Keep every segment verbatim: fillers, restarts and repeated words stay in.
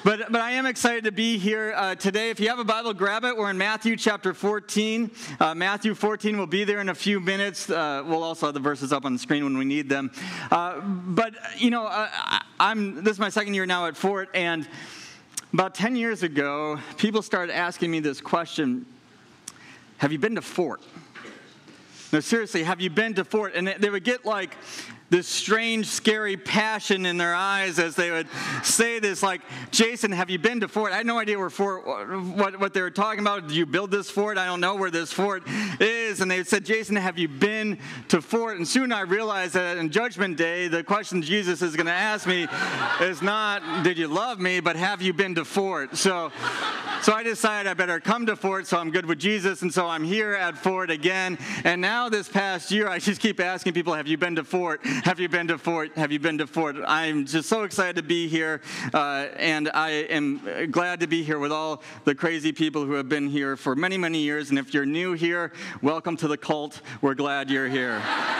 But but I am excited to be here uh, today. If you have a Bible, grab it. We're in Matthew chapter fourteen. Uh, Matthew fourteen will be there in a few minutes. Uh, we'll also have the verses up on the screen when we need them. Uh, but, you know, uh, I'm this is my second year now at Fort, and about ten years ago, people started asking me this question: have you been to Fort? No, seriously, have you been to Fort? And they would get like this strange, scary passion in their eyes as they would say this, like, Jason, have you been to Fort? I had no idea where Fort, what, what they were talking about. Did you build this fort? I don't know where this fort is. And they said, Jason, have you been to Fort? And soon I realized that on Judgment Day, the question Jesus is going to ask me is not, did you love me, but have you been to Fort? So, so I decided I better come to Fort so I'm good with Jesus. And so I'm here at Fort again. And now this past year, I just keep asking people, have you been to Fort? Have you been to Fort? Have you been to Fort? I'm just so excited to be here, uh, and I am glad to be here with all the crazy people who have been here for many, many years. And if you're new here, welcome to the cult. We're glad you're here.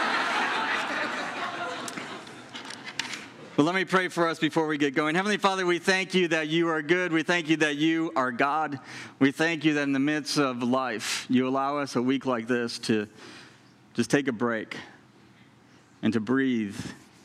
But let me pray for us before we get going. Heavenly Father, we thank you that you are good. We thank you that you are God. We thank you that in the midst of life, you allow us a week like this to just take a break and to breathe,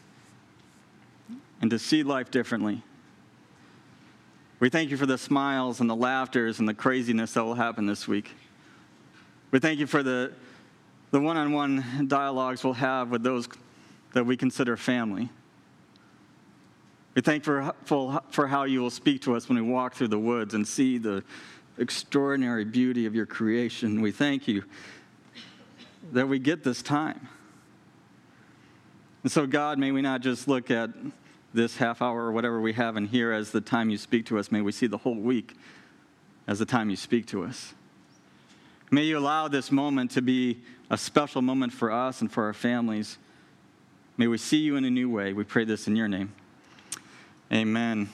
and to see life differently. We thank you for the smiles and the laughters and the craziness that will happen this week. We thank you for the, the one-on-one dialogues we'll have with those that we consider family. We thank you for, for how you will speak to us when we walk through the woods and see the extraordinary beauty of your creation. We thank you that we get this time. And so, God, may we not just look at this half hour or whatever we have in here as the time you speak to us. May we see the whole week as the time you speak to us. May you allow this moment to be a special moment for us and for our families. May we see you in a new way. We pray this in your name. Amen.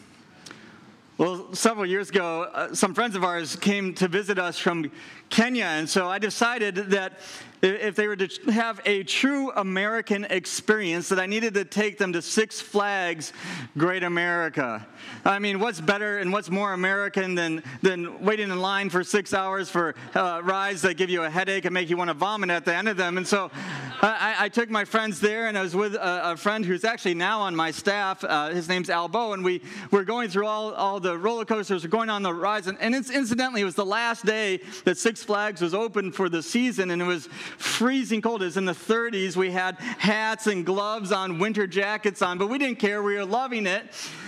Well, several years ago, uh, some friends of ours came to visit us from Kenya, and so I decided that if they were to have a true American experience, that I needed to take them to Six Flags Great America. I mean, what's better and what's more American than, than waiting in line for six hours for uh, rides that give you a headache and make you want to vomit at the end of them? And so I, I took my friends there, and I was with a, a friend who's actually now on my staff. Uh, his name's Albo, and we were going through all, all the roller coasters, we're going on the rides, and, and it's, incidentally, it was the last day that Six Flags was open for the season, and it was freezing cold. It was in the thirties. We had hats and gloves on, winter jackets on, but we didn't care. We were loving it.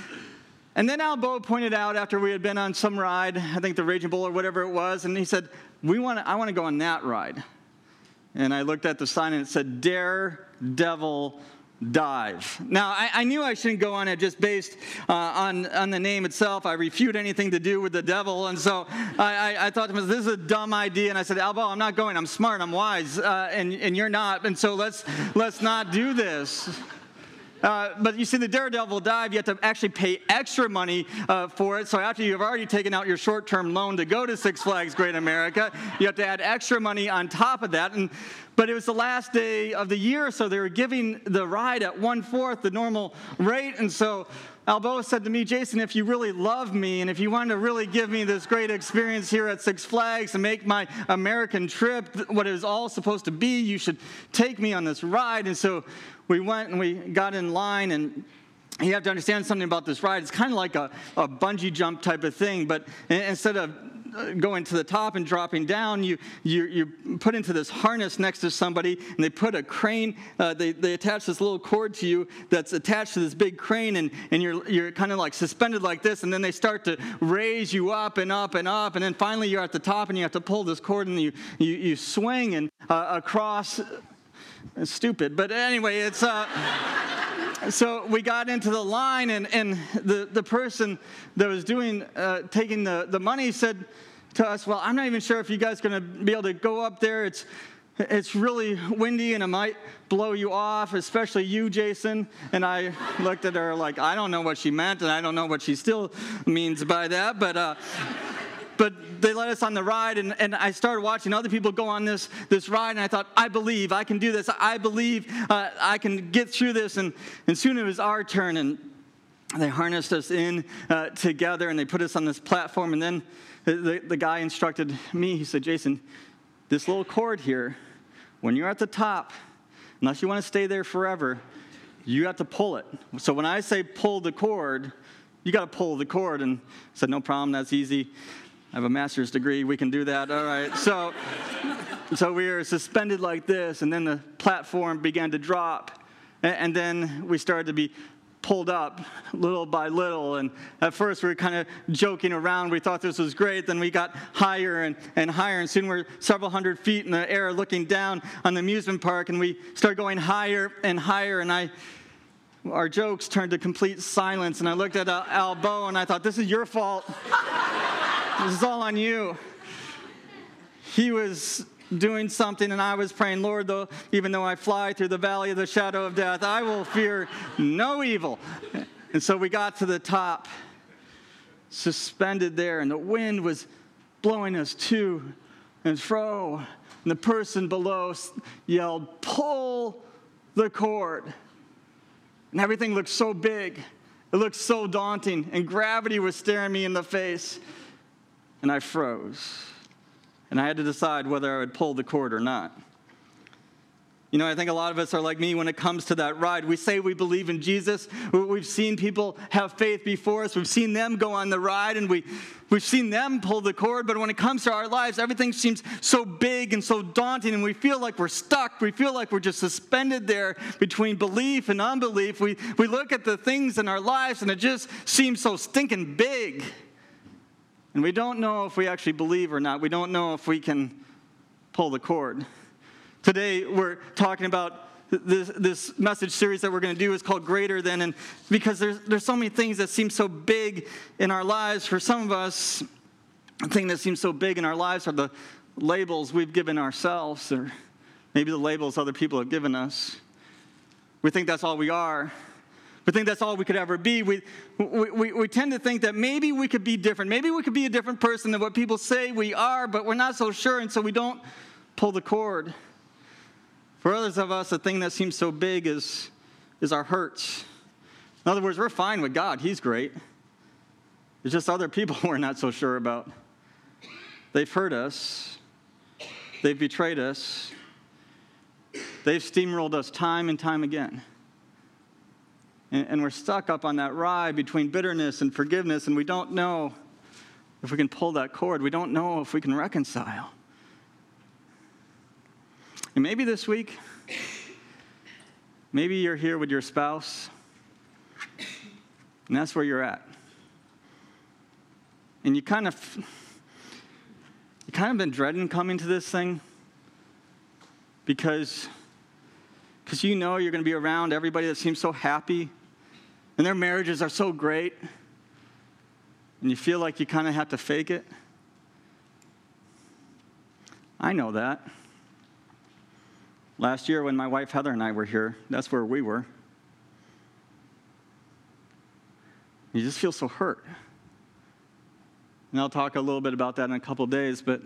And then Albo pointed out after we had been on some ride, I think the Raging Bull or whatever it was, and he said, "We want to, I want to go on that ride." And I looked at the sign and it said, Daredevil Dive. Now, I, I knew I shouldn't go on it just based uh, on, on the name itself. I refute anything to do with the devil, and so I, I, I thought to myself, this is a dumb idea, and I said, Albo, I'm not going. I'm smart. I'm wise, uh, and, and you're not, and so let's, let's not do this. Uh, but you see, the Daredevil Dive, you have to actually pay extra money uh, for it. So after you've already taken out your short-term loan to go to Six Flags Great America, you have to add extra money on top of that. And But it was the last day of the year, so they were giving the ride at one-fourth the normal rate. And so Albo said to me, Jason, if you really love me and if you want to really give me this great experience here at Six Flags and make my American trip what it was all supposed to be, you should take me on this ride. And so we went and we got in line, and you have to understand something about this ride. It's kind of like a, a bungee jump type of thing, but instead of going to the top and dropping down, you you you put into this harness next to somebody, and they put a crane, uh, they, they attach this little cord to you that's attached to this big crane, and, and you're you're kind of like suspended like this, and then they start to raise you up and up and up, and then finally you're at the top, and you have to pull this cord, and you, you, you swing and uh, across. It's stupid, but anyway, it's... Uh, So we got into the line, and, and the, the person that was doing uh, taking the, the money said to us, well, I'm not even sure if you guys are going to be able to go up there. It's it's really windy, and it might blow you off, especially you, Jason. And I looked at her like, I don't know what she meant, and I don't know what she still means by that, but... Uh, But they let us on the ride, and, and I started watching other people go on this, this ride, and I thought, I believe I can do this. I believe uh, I can get through this. And, and soon it was our turn, and they harnessed us in uh, together, and they put us on this platform. And then the, the, the guy instructed me. He said, Jason, this little cord here, when you're at the top, unless you want to stay there forever, you have to pull it. So when I say pull the cord, you got to pull the cord. And I said, no problem, that's easy. I have a master's degree, we can do that. All right. So, so we were suspended like this, and then the platform began to drop. And, and then we started to be pulled up little by little. And at first we were kind of joking around. We thought this was great. Then we got higher and, and higher. And soon we're several hundred feet in the air looking down on the amusement park. And we started going higher and higher. And I, our jokes turned to complete silence. And I looked at Al Bo and I thought, this is your fault. This is all on you. He was doing something, and I was praying, Lord, though, even though I fly through the valley of the shadow of death, I will fear no evil. And so we got to the top, suspended there, and the wind was blowing us to and fro. And the person below yelled, pull the cord. And everything looked so big. It looked so daunting, and gravity was staring me in the face. And I froze. And I had to decide whether I would pull the cord or not. You know, I think a lot of us are like me when it comes to that ride. We say we believe in Jesus. We've seen people have faith before us. We've seen them go on the ride, and we, we've seen them pull the cord. But when it comes to our lives, everything seems so big and so daunting, and we feel like we're stuck. We feel like we're just suspended there between belief and unbelief. We, we look at the things in our lives, and it just seems so stinking big. And we don't know if we actually believe or not. We don't know if we can pull the cord. Today, we're talking about this, this message series that we're going to do is called Greater Than. And because there's, there's so many things that seem so big in our lives. For some of us, the thing that seems so big in our lives are the labels we've given ourselves, or maybe the labels other people have given us. We think that's all we are. We think that's all we could ever be. We, we, we, we tend to think that maybe we could be different. Maybe we could be a different person than what people say we are, but we're not so sure, and so we don't pull the cord. For others of us, the thing that seems so big is, is our hurts. In other words, we're fine with God. He's great. It's just other people we're not so sure about. They've hurt us. They've betrayed us. They've steamrolled us time and time again. And we're stuck up on that ride between bitterness and forgiveness, and we don't know if we can pull that cord. We don't know if we can reconcile. And maybe this week, maybe you're here with your spouse, and that's where you're at. And you kind of, you kind of been dreading coming to this thing because, because you know you're going to be around everybody that seems so happy, and their marriages are so great, and you feel like you kind of have to fake it. I know that. Last year when my wife Heather and I were here, that's where we were. You just feel so hurt. And I'll talk a little bit about that in a couple of days, but,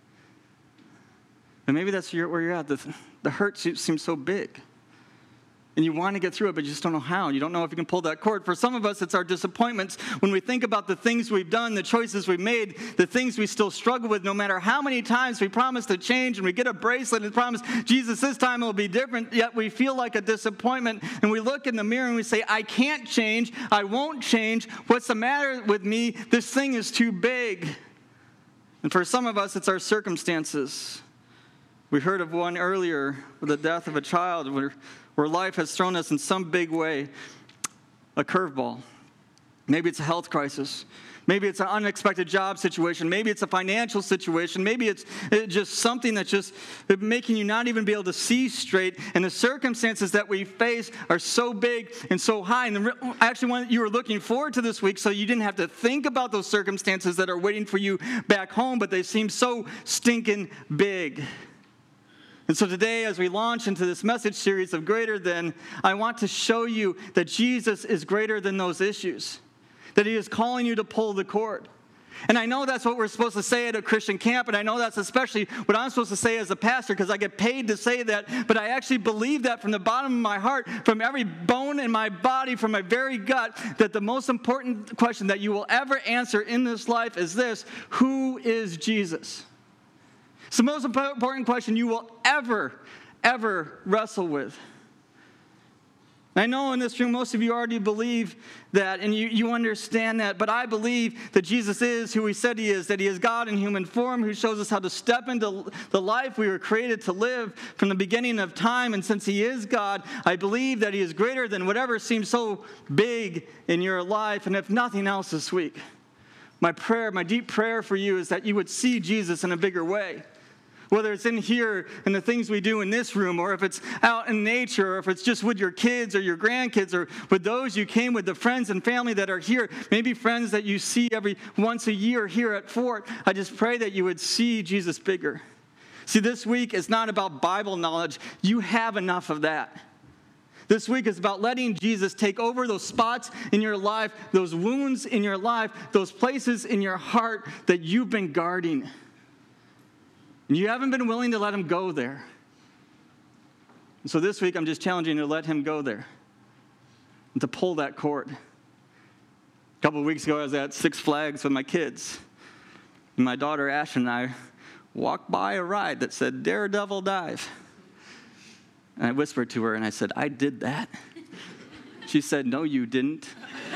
but maybe that's where you're at. The, the hurt seems so big. And you want to get through it, but you just don't know how. You don't know if you can pull that cord. For some of us, it's our disappointments. When we think about the things we've done, the choices we've made, the things we still struggle with, no matter how many times we promise to change and we get a bracelet and promise, Jesus, this time it will be different, yet we feel like a disappointment. And we look in the mirror and we say, I can't change. I won't change. What's the matter with me? This thing is too big. And for some of us, it's our circumstances. We heard of one earlier with the death of a child where where life has thrown us in some big way a curveball. Maybe it's a health crisis. Maybe it's an unexpected job situation. Maybe it's a financial situation. Maybe it's just something that's just making you not even be able to see straight. And the circumstances that we face are so big and so high. And the, actually, one you were looking forward to this week, so you didn't have to think about those circumstances that are waiting for you back home, but they seem so stinking big. And so today, as we launch into this message series of Greater Than, I want to show you that Jesus is greater than those issues, that he is calling you to pull the cord, And I know that's what we're supposed to say at a Christian camp, and I know that's especially what I'm supposed to say as a pastor because I get paid to say that, but I actually believe that from the bottom of my heart, from every bone in my body, from my very gut, that the most important question that you will ever answer in this life is this: who is Jesus? It's the most important question you will ever, ever wrestle with. I know in this room most of you already believe that and you, you understand that, but I believe that Jesus is who he said he is, that he is God in human form who shows us how to step into the life we were created to live from the beginning of time. And since he is God, I believe that he is greater than whatever seems so big in your life. And if nothing else this week, my prayer, my deep prayer for you is that you would see Jesus in a bigger way. Whether it's in here and the things we do in this room, or if it's out in nature, or if it's just with your kids or your grandkids, or with those you came with, the friends and family that are here, maybe friends that you see every once a year here at Fort, I just pray that you would see Jesus bigger. See, this week is not about Bible knowledge. You have enough of that. This week is about letting Jesus take over those spots in your life, those wounds in your life, those places in your heart that you've been guarding. And you haven't been willing to let him go there. And so this week, I'm just challenging you to let him go there and to pull that cord. A couple of weeks ago, I was at Six Flags with my kids. And my daughter, Ashton, and I walked by a ride that said, Daredevil Dive. And I whispered to her, and I said, I did that. She said, no, you didn't.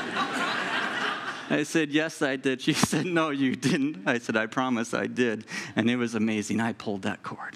I said, yes, I did. She said, no, you didn't. I said, I promise I did. And it was amazing. I pulled that cord.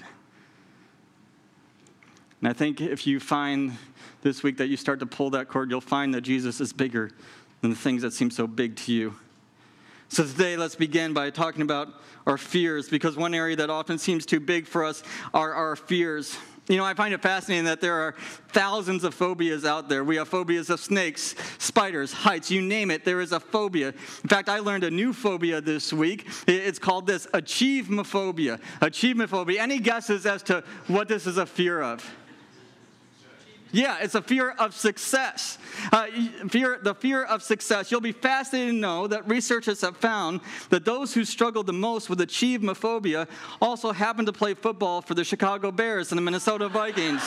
And I think if you find this week that you start to pull that cord, you'll find that Jesus is bigger than the things that seem so big to you. So today, let's begin by talking about our fears, because one area that often seems too big for us are our fears. You know, I find it fascinating that there are thousands of phobias out there. We have phobias of snakes, spiders, heights, you name it, there is a phobia. In fact, I learned a new phobia this week. It's called this achievemophobia. Achievemophobia. Any guesses as to what this is a fear of? Yeah, it's a fear of success. Uh, fear, the fear of success. You'll be fascinated to know that researchers have found that those who struggle the most with achievemophobia also happen to play football for the Chicago Bears and the Minnesota Vikings.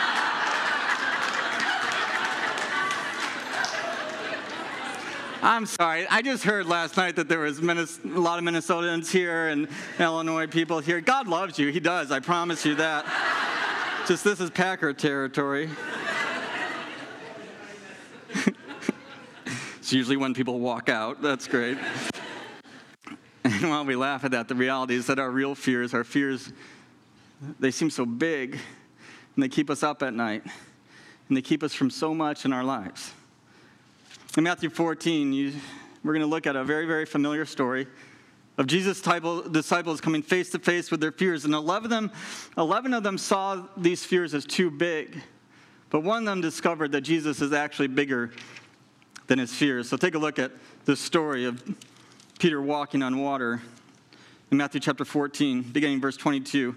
I'm sorry. I just heard last night that there was a lot of Minnesotans here and Illinois people here. God loves you. He does. I promise you that. Just this is Packer territory. It's usually when people walk out. That's great. And while we laugh at that, the reality is that our real fears, our fears, they seem so big, and they keep us up at night, and they keep us from so much in our lives. In Matthew fourteen, you, we're going to look at a very, very familiar story of Jesus' disciples coming face to face with their fears. And eleven of them, eleven of them saw these fears as too big. But one of them discovered that Jesus is actually bigger than his fears. So take a look at the story of Peter walking on water in Matthew chapter fourteen, beginning verse twenty-two.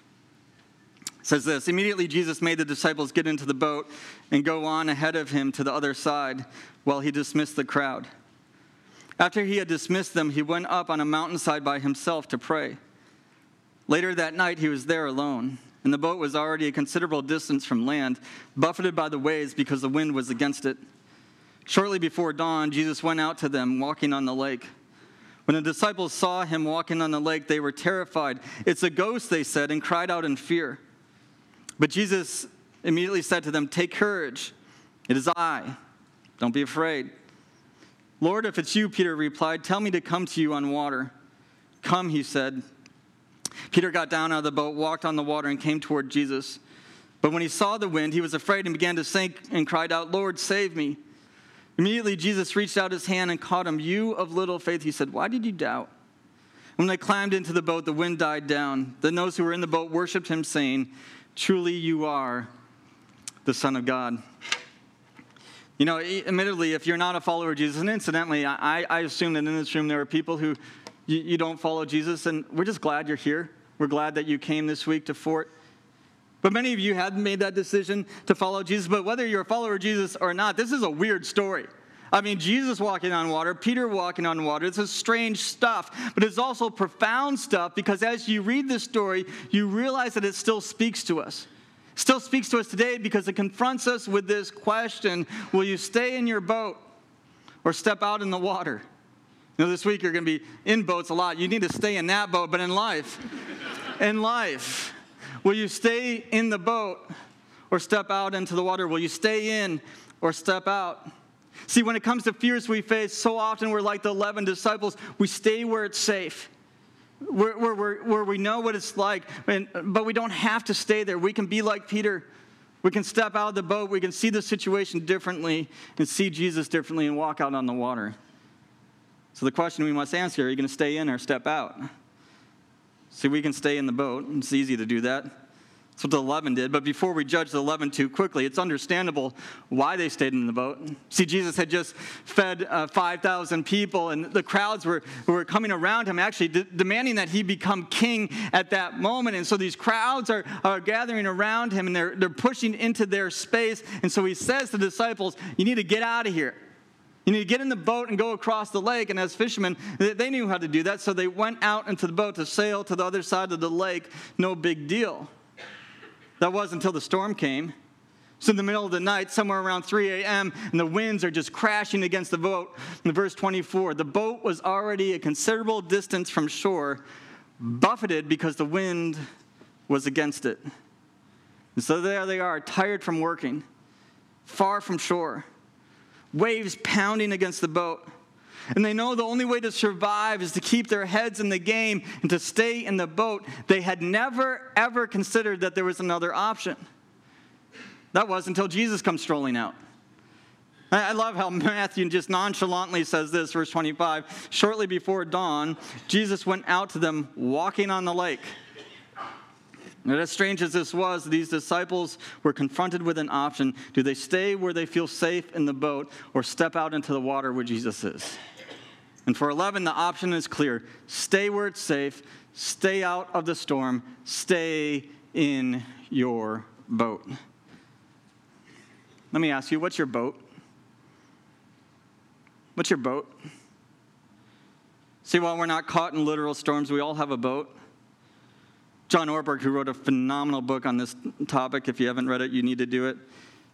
It says this: Immediately Jesus made the disciples get into the boat and go on ahead of him to the other side while he dismissed the crowd. After he had dismissed them, he went up on a mountainside by himself to pray. Later that night, he was there alone, and the boat was already a considerable distance from land, buffeted by the waves because the wind was against it. Shortly before dawn, Jesus went out to them, walking on the lake. When the disciples saw him walking on the lake, they were terrified. "It's a ghost," they said, and cried out in fear. But Jesus immediately said to them, "Take courage. It is I. Don't be afraid." "Lord, if it's you," Peter replied, "tell me to come to you on water." "Come," he said. Peter got down out of the boat, walked on the water, and came toward Jesus. But when he saw the wind, he was afraid and began to sink and cried out, "Lord, save me." Immediately Jesus reached out his hand and caught him. "You of little faith," he said, "why did you doubt?" When they climbed into the boat, the wind died down. Then those who were in the boat worshipped him, saying, "Truly you are the Son of God." You know, admittedly, if you're not a follower of Jesus, and incidentally, I, I assume that in this room there are people who you, you don't follow Jesus, and we're just glad you're here. We're glad that you came this week to Fort. But many of you hadn't made that decision to follow Jesus. But whether you're a follower of Jesus or not, this is a weird story. I mean, Jesus walking on water, Peter walking on water. It's a strange stuff, but it's also profound stuff because as you read this story, you realize that it still speaks to us. It still speaks to us today because it confronts us with this question: will you stay in your boat or step out in the water? You know, this week you're going to be in boats a lot. You need to stay in that boat, but in life, in life, will you stay in the boat or step out into the water? Will you stay in or step out? See, when it comes to fears we face, so often we're like the eleven disciples. We stay where it's safe, where, where, where, where we know what it's like, and, but we don't have to stay there. We can be like Peter. We can step out of the boat. We can see the situation differently and see Jesus differently and walk out on the water. So the question we must answer, are you going to stay in or step out? See, we can stay in the boat. It's easy to do that. That's what the eleven did. But before we judge the eleven too quickly, it's understandable why they stayed in the boat. See, Jesus had just fed uh, five thousand people, and the crowds were, were coming around him, actually de- demanding that he become king at that moment. And so these crowds are, are gathering around him, and they're, they're pushing into their space. And so he says to the disciples, you need to get out of here. You need to get in the boat and go across the lake. And as fishermen, they knew how to do that. So they went out into the boat to sail to the other side of the lake. No big deal. That was until the storm came. So in the middle of the night, somewhere around three a.m., and the winds are just crashing against the boat. In verse twenty-four, the boat was already a considerable distance from shore, buffeted because the wind was against it. And so there they are, tired from working, far from shore, waves pounding against the boat. And they know the only way to survive is to keep their heads in the game and to stay in the boat. They had never, ever considered that there was another option. That was until Jesus comes strolling out. I love how Matthew just nonchalantly says this, verse twenty-five. Shortly before dawn, Jesus went out to them walking on the lake. And as strange as this was, these disciples were confronted with an option. Do they stay where they feel safe in the boat or step out into the water where Jesus is? And for eleven, the option is clear. Stay where it's safe. Stay out of the storm. Stay in your boat. Let me ask you, what's your boat? What's your boat? See, while we're not caught in literal storms, we all have a boat. John Ortberg, who wrote a phenomenal book on this topic, if you haven't read it, you need to do it.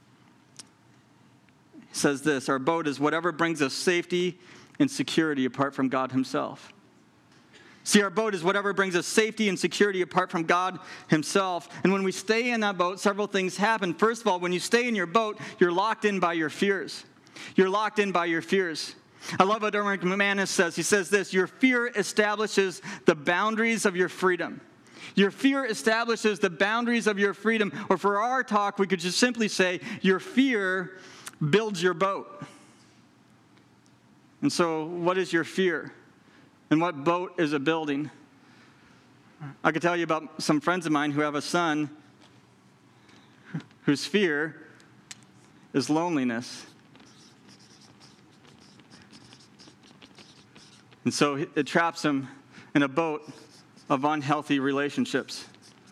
He says this: our boat is whatever brings us safety and security apart from God himself. See, our boat is whatever brings us safety and security apart from God himself. And when we stay in that boat, several things happen. First of all, when you stay in your boat, you're locked in by your fears. You're locked in by your fears. I love what Erwin McManus says. He says this: your fear establishes the boundaries of your freedom. Your fear establishes the boundaries of your freedom. Or for our talk, we could just simply say, your fear builds your boat. And so, what is your fear? And what boat is it building? I could tell you about some friends of mine who have a son whose fear is loneliness. And so it traps him in a boat of unhealthy relationships.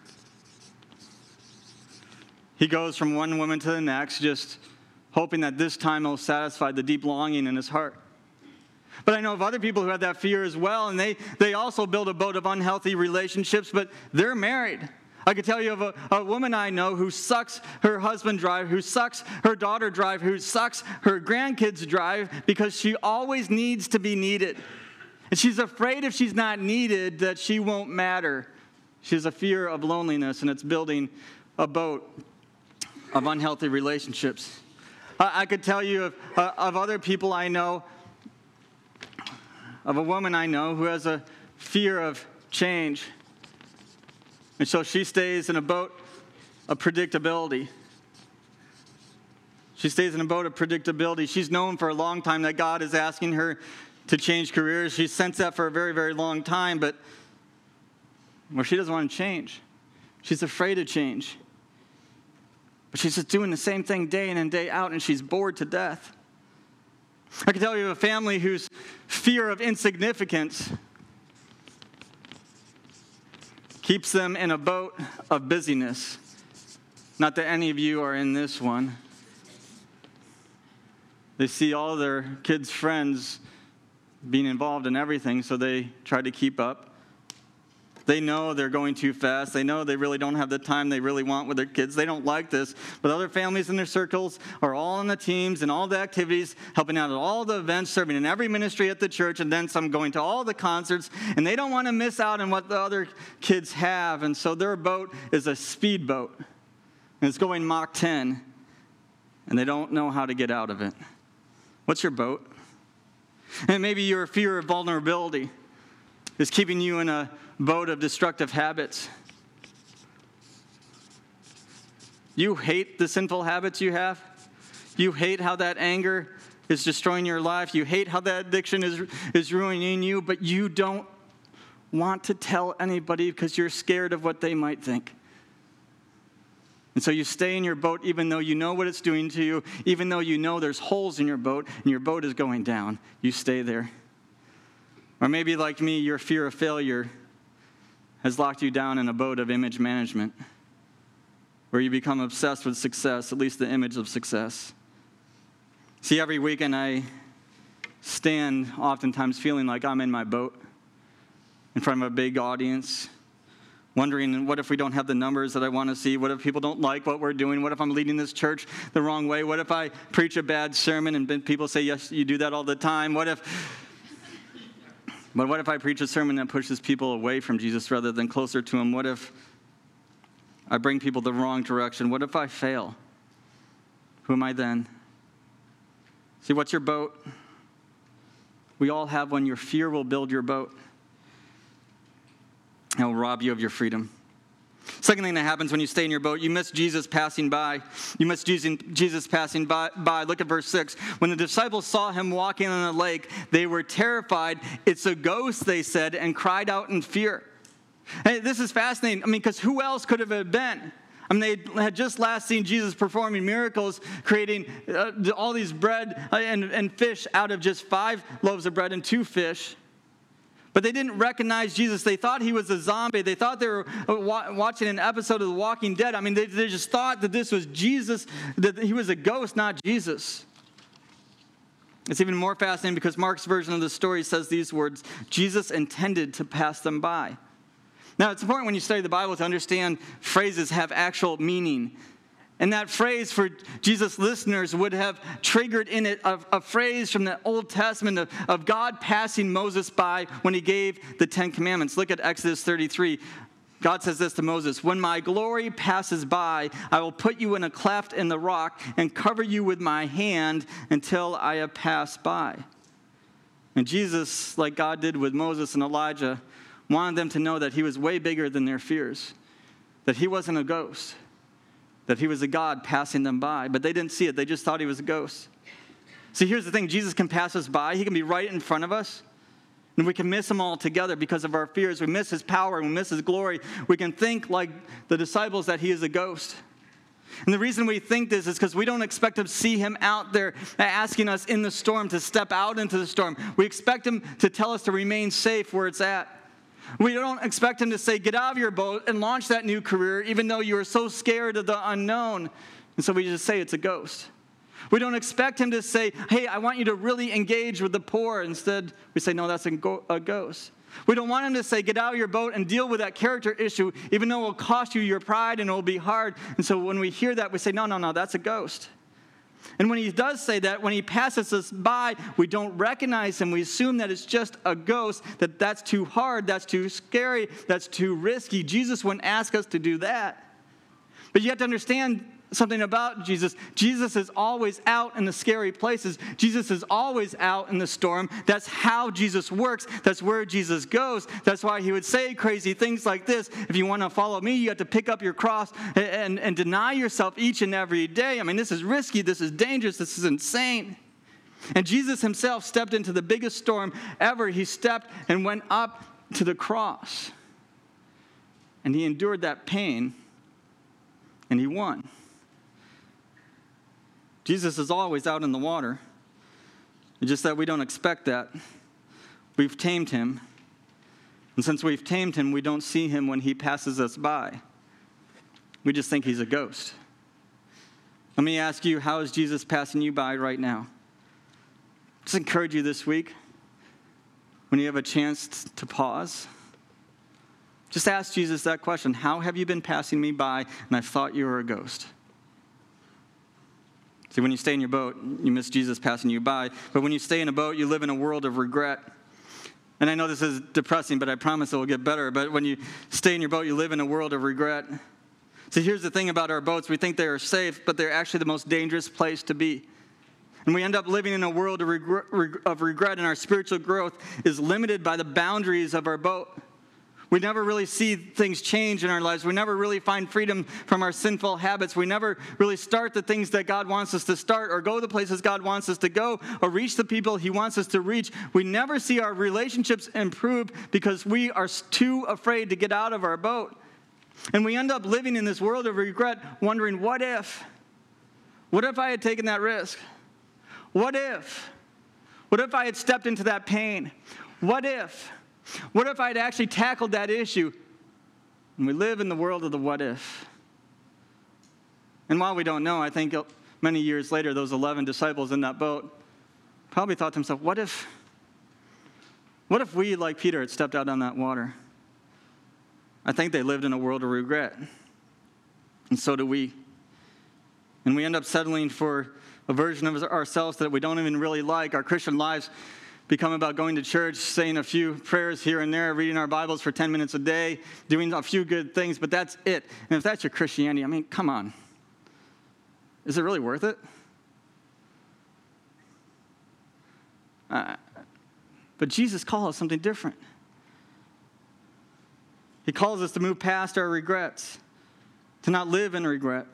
He goes from one woman to the next, just hoping that this time will satisfy the deep longing in his heart. But I know of other people who have that fear as well, and they, they also build a boat of unhealthy relationships, but they're married. I could tell you of a, a woman I know who sucks her husband drive, who sucks her daughter drive, who sucks her grandkids drive, because she always needs to be needed. And she's afraid if she's not needed that she won't matter. She has a fear of loneliness, and it's building a boat of unhealthy relationships. I, I could tell you of, uh, of other people I know, of a woman I know who has a fear of change. And so she stays in a boat of predictability. She stays in a boat of predictability. She's known for a long time that God is asking her to change careers. She's sensed that for a very, very long time, but well, she doesn't want to change. She's afraid of change. But she's just doing the same thing day in and day out, and she's bored to death. I can tell you of a family whose fear of insignificance keeps them in a boat of busyness. Not that any of you are in this one. They see all their kids' friends being involved in everything, so they try to keep up. They know they're going too fast. They know they really don't have the time they really want with their kids. They don't like this. But other families in their circles are all in the teams and all the activities, helping out at all the events, serving in every ministry at the church, and then some going to all the concerts. And they don't want to miss out on what the other kids have. And so their boat is a speedboat. And it's going Mach ten. And they don't know how to get out of it. What's your boat? And maybe your fear of vulnerability is keeping you in a boat of destructive habits. You hate the sinful habits you have. You hate how that anger is destroying your life. You hate how that addiction is, is ruining you, but you don't want to tell anybody because you're scared of what they might think. And so you stay in your boat even though you know what it's doing to you, even though you know there's holes in your boat and your boat is going down. You stay there. Or maybe like me, your fear of failure has locked you down in a boat of image management, where you become obsessed with success, at least the image of success. See, every weekend I stand oftentimes feeling like I'm in my boat in front of a big audience, wondering, what if we don't have the numbers that I want to see? What if people don't like what we're doing? What if I'm leading this church the wrong way? What if I preach a bad sermon and people say, yes, you do that all the time? What if... But what if I preach a sermon that pushes people away from Jesus rather than closer to him? What if I bring people the wrong direction? What if I fail? Who am I then? See, what's your boat? We all have one. Your fear will build your boat. It will rob you of your freedom. Second thing that happens when you stay in your boat, you miss Jesus passing by. You miss Jesus passing by. by. Look at verse six. When the disciples saw him walking on the lake, they were terrified. It's a ghost, they said, and cried out in fear. Hey, this is fascinating. I mean, because who else could have it been? I mean, they had just last seen Jesus performing miracles, creating uh, all these bread and, and fish out of just five loaves of bread and two fish. But they didn't recognize Jesus. They thought he was a zombie. They thought they were watching an episode of The Walking Dead. I mean, they, they just thought that this was Jesus, that he was a ghost, not Jesus. It's even more fascinating because Mark's version of the story says these words, Jesus intended to pass them by. Now, it's important when you study the Bible to understand phrases have actual meaning. And that phrase for Jesus' listeners would have triggered in it a, a phrase from the Old Testament of, of God passing Moses by when he gave the Ten Commandments. Look at Exodus thirty-three. God says this to Moses, when my glory passes by, I will put you in a cleft in the rock and cover you with my hand until I have passed by. And Jesus, like God did with Moses and Elijah, wanted them to know that he was way bigger than their fears, that he wasn't a ghost, that he was a God passing them by. But they didn't see it. They just thought he was a ghost. See, here's the thing. Jesus can pass us by. He can be right in front of us. And we can miss him altogether because of our fears. We miss his power. We miss his glory. We can think like the disciples that he is a ghost. And the reason we think this is because we don't expect to see him out there asking us in the storm to step out into the storm. We expect him to tell us to remain safe where it's at. We don't expect him to say, get out of your boat and launch that new career, even though you are so scared of the unknown. And so we just say it's a ghost. We don't expect him to say, hey, I want you to really engage with the poor. Instead, we say, no, that's a, go- a ghost. We don't want him to say, get out of your boat and deal with that character issue, even though it will cost you your pride and it will be hard. And so when we hear that, we say, no, no, no, that's a ghost. And when he does say that, when he passes us by, we don't recognize him. We assume that it's just a ghost, that that's too hard, that's too scary, that's too risky. Jesus wouldn't ask us to do that. But you have to understand something about Jesus. Jesus is always out in the scary places. Jesus is always out in the storm. That's how Jesus works. That's where Jesus goes. That's why he would say crazy things like this. If you want to follow me, you have to pick up your cross and, and, and deny yourself each and every day. I mean, this is risky. This is dangerous. This is insane. And Jesus himself stepped into the biggest storm ever. He stepped and went up to the cross. And he endured that pain. And he won. Jesus is always out in the water. It's just that we don't expect that. We've tamed him. And since we've tamed him, we don't see him when he passes us by. We just think he's a ghost. Let me ask you, how is Jesus passing you by right now? Just encourage you this week, when you have a chance to pause, just ask Jesus that question. How have you been passing me by and I thought you were a ghost? See, when you stay in your boat, you miss Jesus passing you by. But when you stay in a boat, you live in a world of regret. And I know this is depressing, but I promise it will get better. But when you stay in your boat, you live in a world of regret. See, here's the thing about our boats. We think they are safe, but they're actually the most dangerous place to be. And we end up living in a world of regret, of regret, and our spiritual growth is limited by the boundaries of our boat. We never really see things change in our lives. We never really find freedom from our sinful habits. We never really start the things that God wants us to start, or go the places God wants us to go, or reach the people He wants us to reach. We never see our relationships improve because we are too afraid to get out of our boat. And we end up living in this world of regret, wondering, what if? What if I had taken that risk? What if? What if I had stepped into that pain? What if? What if I had actually tackled that issue? And we live in the world of the what if. And while we don't know, I think many years later, those eleven disciples in that boat probably thought to themselves, what if, what if we, like Peter, had stepped out on that water? I think they lived in a world of regret. And so do we. And we end up settling for a version of ourselves that we don't even really like. Our Christian lives become about going to church, saying a few prayers here and there, reading our Bibles for ten minutes a day, doing a few good things, but that's it. And if that's your Christianity, I mean, come on. Is it really worth it? Uh, but Jesus calls us something different. He calls us to move past our regrets, to not live in regret,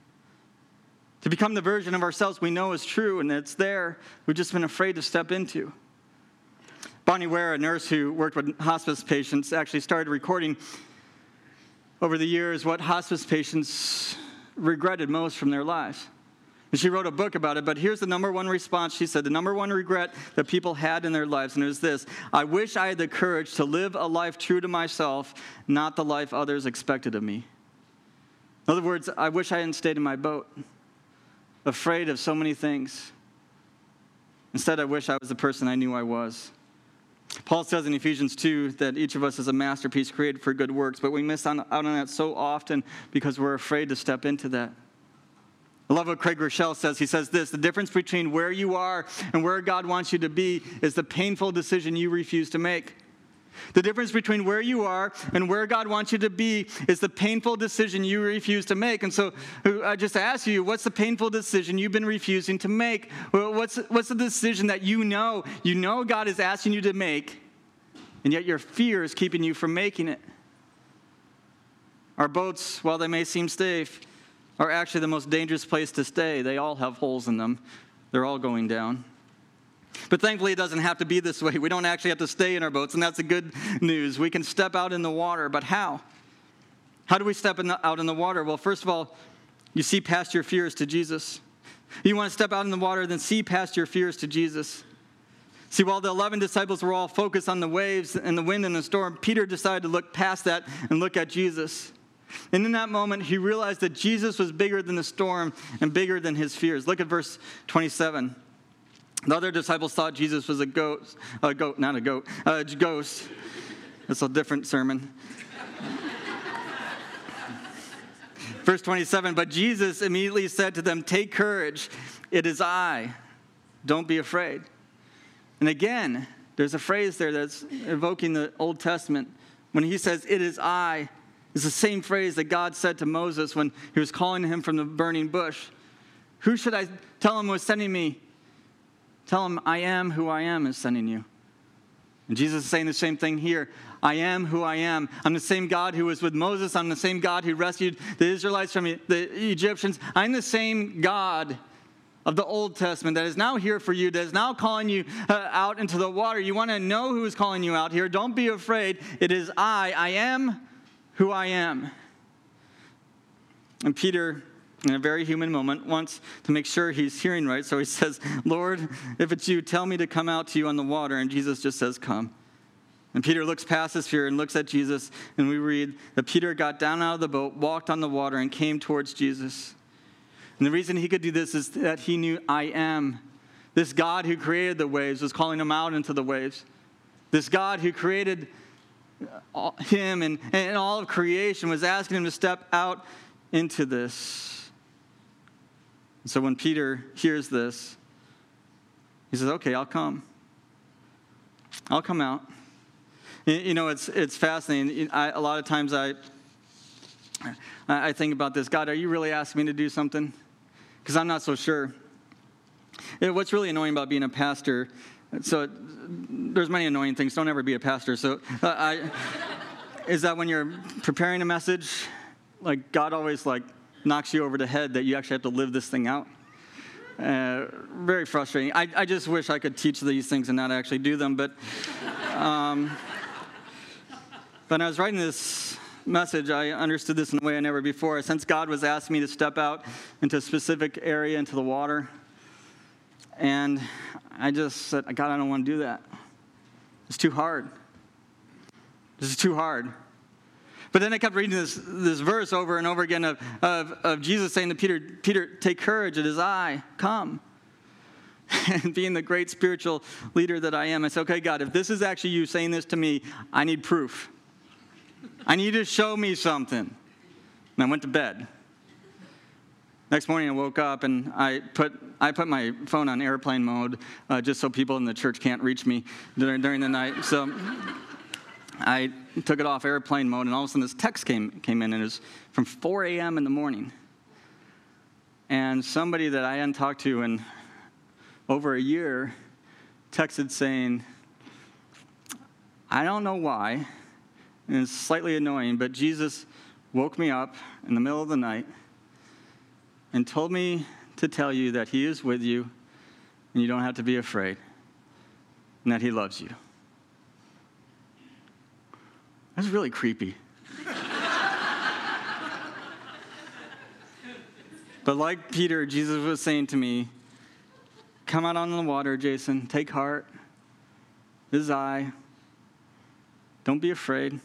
to become the version of ourselves we know is true and it's there, we've just been afraid to step into. Bonnie Ware, a nurse who worked with hospice patients, actually started recording over the years what hospice patients regretted most from their lives. And she wrote a book about it, but here's the number one response. She said, the number one regret that people had in their lives, and it was this: I wish I had the courage to live a life true to myself, not the life others expected of me. In other words, I wish I hadn't stayed in my boat, afraid of so many things. Instead, I wish I was the person I knew I was. Paul says in Ephesians two that each of us is a masterpiece created for good works, but we miss out on that so often because we're afraid to step into that. I love what Craig Rochelle says. He says this: the difference between where you are and where God wants you to be is the painful decision you refuse to make. The difference between where you are and where God wants you to be is the painful decision you refuse to make. And so I just ask you, what's the painful decision you've been refusing to make? What's, what's the decision that you know, you know God is asking you to make, and yet your fear is keeping you from making it? Our boats, while they may seem safe, are actually the most dangerous place to stay. They all have holes in them. They're all going down. But thankfully, it doesn't have to be this way. We don't actually have to stay in our boats, and that's the good news. We can step out in the water, but how? How do we step in the, out in the water? Well, first of all, you see past your fears to Jesus. You want to step out in the water, then see past your fears to Jesus. See, while the eleven disciples were all focused on the waves and the wind and the storm, Peter decided to look past that and look at Jesus. And in that moment, he realized that Jesus was bigger than the storm and bigger than his fears. Look at verse twenty-seven. The other disciples thought Jesus was a ghost, a goat, not a goat, a ghost. That's a different sermon. Verse twenty-seven, but Jesus immediately said to them, take courage, it is I, don't be afraid. And again, there's a phrase there that's evoking the Old Testament. When he says, it is I, it's the same phrase that God said to Moses when he was calling him from the burning bush. Who should I tell him was sending me? Tell him, I am who I am is sending you. And Jesus is saying the same thing here. I am who I am. I'm the same God who was with Moses. I'm the same God who rescued the Israelites from the Egyptians. I'm the same God of the Old Testament that is now here for you, that is now calling you uh, out into the water. You want to know who is calling you out here. Don't be afraid. It is I. I am who I am. And Peter, in a very human moment, wants to make sure he's hearing right. So he says, Lord, if it's you, tell me to come out to you on the water. And Jesus just says, come. And Peter looks past his fear and looks at Jesus. And we read that Peter got down out of the boat, walked on the water, and came towards Jesus. And the reason he could do this is that he knew I am This God who created the waves was calling him out into the waves. This God who created him and, and all of creation was asking him to step out into this. And so when Peter hears this, he says, okay, I'll come. I'll come out. You know, it's it's fascinating. I, a lot of times I I think about this. God, are you really asking me to do something? Because I'm not so sure. What's really annoying about being a pastor, so there's many annoying things. Don't ever be a pastor. So uh, I, is that when you're preparing a message, like God always like knocks you over the head that you actually have to live this thing out. Uh, very frustrating. I, I just wish I could teach these things and not actually do them. But um, when I was writing this message, I understood this in a way I never before. I sensed God was asking me to step out into a specific area, into the water. And I just said, God, I don't want to do that. It's too hard. This is too hard. But then I kept reading this, this verse over and over again of, of, of Jesus saying to Peter, Peter, take courage, it is I, come. And being the great spiritual leader that I am, I said, okay, God, if this is actually you saying this to me, I need proof. I need you to show me something. And I went to bed. Next morning I woke up and I put I put my phone on airplane mode uh, just so people in the church can't reach me during, during the night. So I took it off airplane mode, and all of a sudden this text came came in, and it was from four a.m. in the morning. And somebody that I hadn't talked to in over a year texted saying, I don't know why, and it's slightly annoying, but Jesus woke me up in the middle of the night and told me to tell you that he is with you and you don't have to be afraid and that he loves you. That's really creepy. But like Peter, Jesus was saying to me, come out on the water, Jason. Take heart. This is I. Don't be afraid.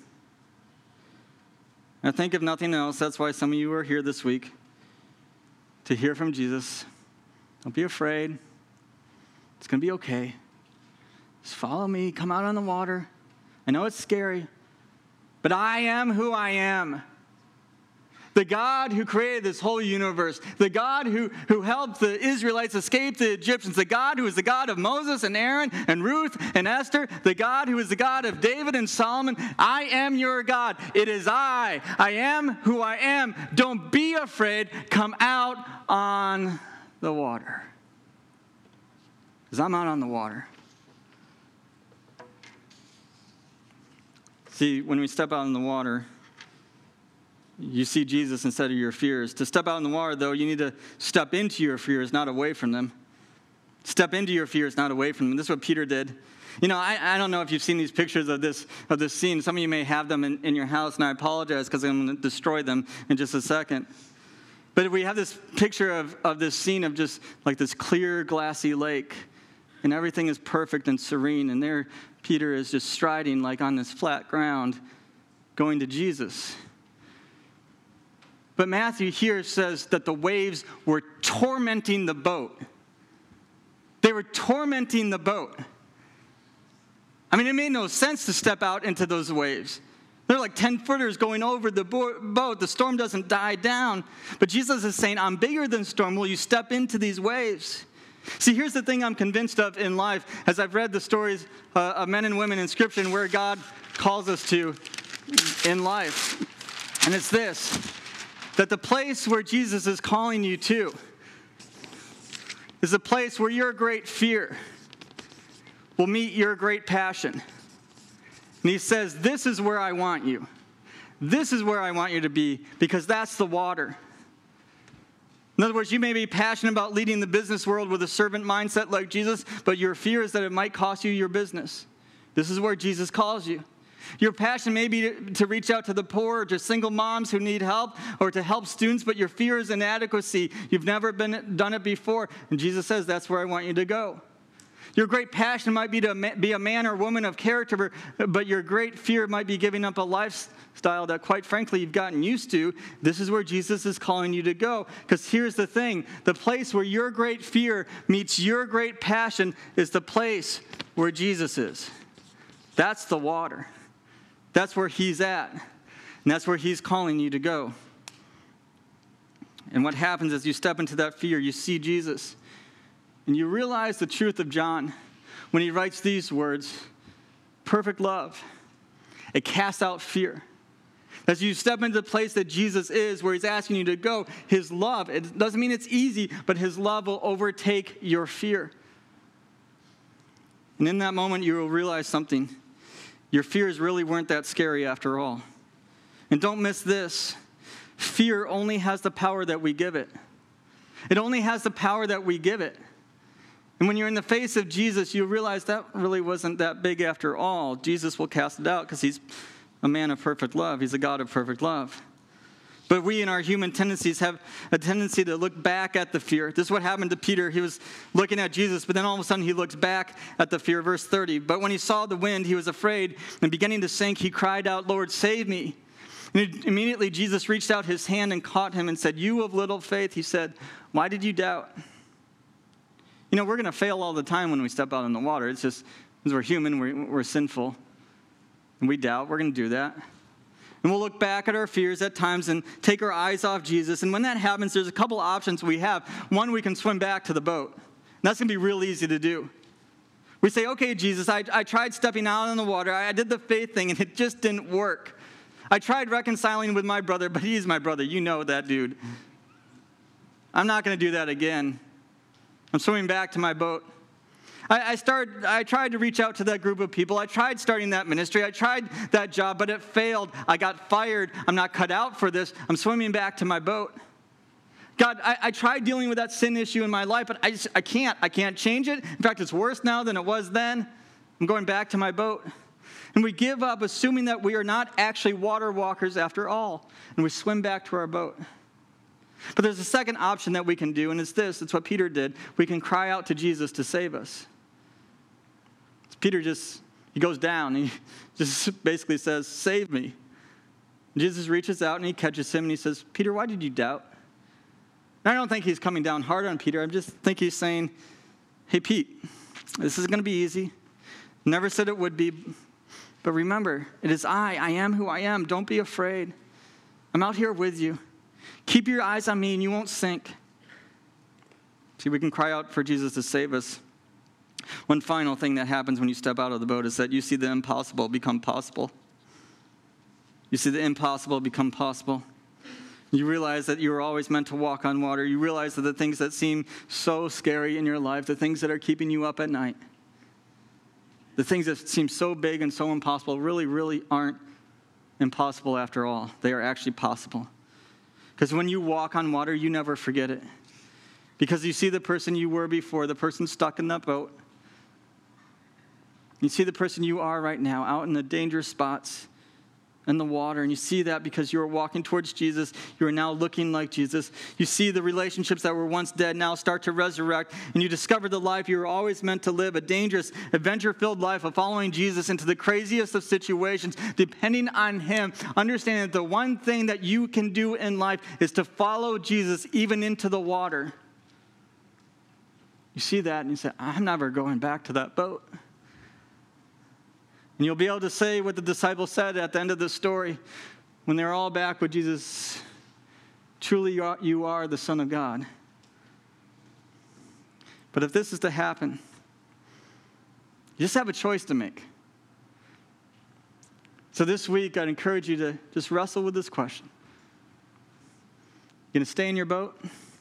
I think if nothing else, that's why some of you are here this week, to hear from Jesus. Don't be afraid. It's going to be okay. Just follow me. Come out on the water. I know it's scary, but I am who I am. The God who created this whole universe, the God who, who helped the Israelites escape the Egyptians, the God who is the God of Moses and Aaron and Ruth and Esther, the God who is the God of David and Solomon. I am your God. It is I. I am who I am. Don't be afraid. Come out on the water. Because I'm out on the water. See, when we step out in the water, you see Jesus instead of your fears. To step out in the water, though, you need to step into your fears, not away from them. Step into your fears, not away from them. This is what Peter did. You know, I, I don't know if you've seen these pictures of this of this scene. Some of you may have them in, in your house, and I apologize because I'm going to destroy them in just a second. But we have this picture of, of this scene of just like this clear, glassy lake, and everything is perfect and serene. And there Peter is just striding like on this flat ground, going to Jesus. But Matthew here says that the waves were tormenting the boat. They were tormenting the boat. I mean, it made no sense to step out into those waves. They're like ten-footers going over the boat. The storm doesn't die down. But Jesus is saying, I'm bigger than storm. Will you step into these waves? See, here's the thing I'm convinced of in life as I've read the stories uh, of men and women in Scripture and where God calls us to in life. And it's this. That the place where Jesus is calling you to is a place where your great fear will meet your great passion. And he says, this is where I want you. This is where I want you to be, because that's the water. In other words, you may be passionate about leading the business world with a servant mindset like Jesus, but your fear is that it might cost you your business. This is where Jesus calls you. Your passion may be to, to reach out to the poor or to single moms who need help or to help students, but your fear is inadequacy. You've never been done it before. And Jesus says, that's where I want you to go. Your great passion might be to be a man or woman of character, but your great fear might be giving up a lifestyle that, quite frankly, you've gotten used to. This is where Jesus is calling you to go. Because here's the thing. The place where your great fear meets your great passion is the place where Jesus is. That's the water. That's where he's at. And that's where he's calling you to go. And what happens as you step into that fear, you see Jesus. And you realize the truth of John when he writes these words, perfect love, it casts out fear. As you step into the place that Jesus is, where he's asking you to go, his love, it doesn't mean it's easy, but his love will overtake your fear. And in that moment, you will realize something. Your fears really weren't that scary after all. And don't miss this. Fear only has the power that we give it. It only has the power that we give it. And when you're in the face of Jesus, you realize that really wasn't that big after all. Jesus will cast it out because he's a man of perfect love. He's a God of perfect love. But we in our human tendencies have a tendency to look back at the fear. This is what happened to Peter. He was looking at Jesus, but then all of a sudden he looks back at the fear. Verse thirty, but when he saw the wind, he was afraid, and beginning to sink, he cried out, Lord, save me. And immediately Jesus reached out his hand and caught him and said, you of little faith, he said, why did you doubt? You know, we're going to fail all the time when we step out in the water. It's just, because we're human, we're, we're sinful, and we doubt. We're going to do that. And we'll look back at our fears at times and take our eyes off Jesus. And when that happens, there's a couple options we have. One, we can swim back to the boat. And that's going to be real easy to do. We say, okay, Jesus, I, I tried stepping out in the water. I, I did the faith thing, and it just didn't work. I tried reconciling with my brother, but he's my brother. You know that dude. I'm not going to do that again. I'm swimming back to my boat. I, I started. I tried to reach out to that group of people. I tried starting that ministry. I tried that job, but it failed. I got fired. I'm not cut out for this. I'm swimming back to my boat. God, I, I tried dealing with that sin issue in my life, but I just I can't. I can't change it. In fact, it's worse now than it was then. I'm going back to my boat. And we give up, assuming that we are not actually water walkers after all. And we swim back to our boat. But there's a second option that we can do, and it's this. It's what Peter did. We can cry out to Jesus to save us. Peter just, he goes down. He just basically says, save me. And Jesus reaches out and he catches him and he says, Peter, why did you doubt? And I don't think he's coming down hard on Peter. I just think he's saying, hey, Pete, this is going to be easy. Never said it would be. But remember, it is I. I am who I am. Don't be afraid. I'm out here with you. Keep your eyes on me and you won't sink. See, we can cry out for Jesus to save us. One final thing that happens when you step out of the boat is that you see the impossible become possible. You see the impossible become possible. You realize that you were always meant to walk on water. You realize that the things that seem so scary in your life, the things that are keeping you up at night, the things that seem so big and so impossible really, really aren't impossible after all. They are actually possible. Because when you walk on water, you never forget it. Because you see the person you were before, the person stuck in that boat. You see the person you are right now out in the dangerous spots in the water. And you see that because you are walking towards Jesus. You are now looking like Jesus. You see the relationships that were once dead now start to resurrect. And you discover the life you were always meant to live, a dangerous, adventure-filled life of following Jesus into the craziest of situations, depending on him, understanding that the one thing that you can do in life is to follow Jesus even into the water. You see that and you say, I'm never going back to that boat. And you'll be able to say what the disciples said at the end of this story when they're all back with Jesus, truly you are, you are the Son of God. But if this is to happen, you just have a choice to make. So this week, I'd encourage you to just wrestle with this question. You going to stay in your boat?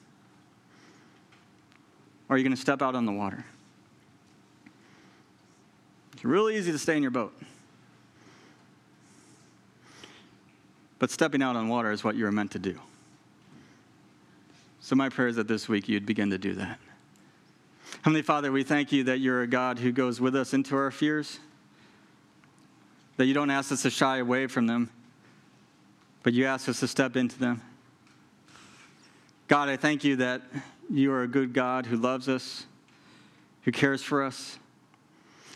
Or are you going to step out on the water? It's really easy to stay in your boat. But stepping out on water is what you're meant to do. So my prayer is that this week you'd begin to do that. Heavenly Father, we thank you that you're a God who goes with us into our fears, that you don't ask us to shy away from them, but you ask us to step into them. God, I thank you that you are a good God who loves us, who cares for us,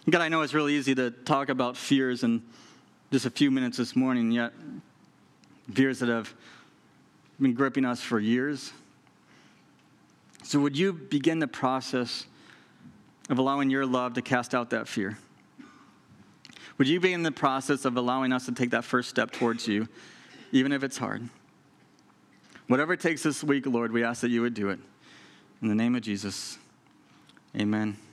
God, I know it's really easy to talk about fears in just a few minutes this morning, yet fears that have been gripping us for years. So would you begin the process of allowing your love to cast out that fear? Would you begin the process of allowing us to take that first step towards you, even if it's hard? Whatever it takes this week, Lord, we ask that you would do it. In the name of Jesus, amen.